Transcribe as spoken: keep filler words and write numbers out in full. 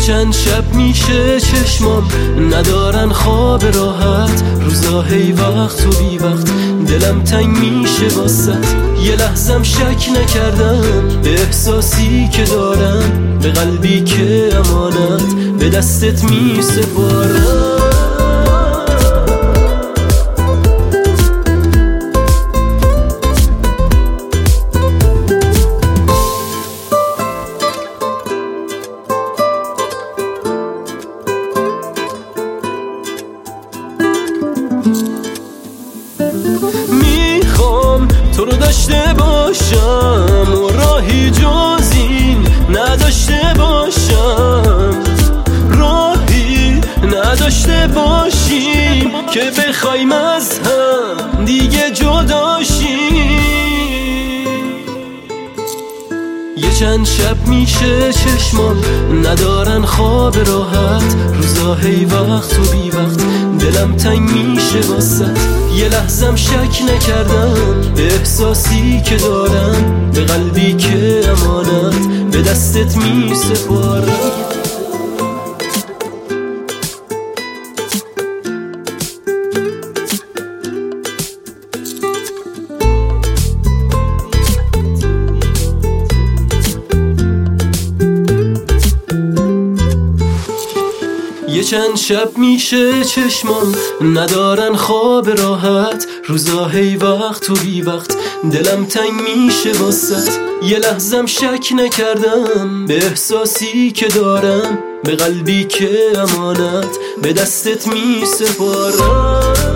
چند شب میشه چشمام ندارن خواب راحت، روزا هی وقت و بی وقت دلم تنگ میشه واسط. یه لحظم شک نکردم به احساسی که دارم، به قلبی که امانت به دستت میسپارم. میخوام تو رو داشته باشم و راهی جز این نداشته باشم، راهی نداشته باشیم که بخوایم از هم دیگه جداشیم. یه چند شب میشه چشمام ندارن خواب راحت، روزا هی وقت و بی وقت دلم تنگ میشه واسط. یه لحظم شک نکردم به احساسی که دارم، به قلبی که امانت به دستت میسپارم. یه چند شب میشه چشمام ندارن خواب راحت، روزا هی وقت و بی وقت دلم تنگ میشه واسط. یه لحظم شک نکردم به احساسی که دارم، به قلبی که امانت به دستت میسپارم.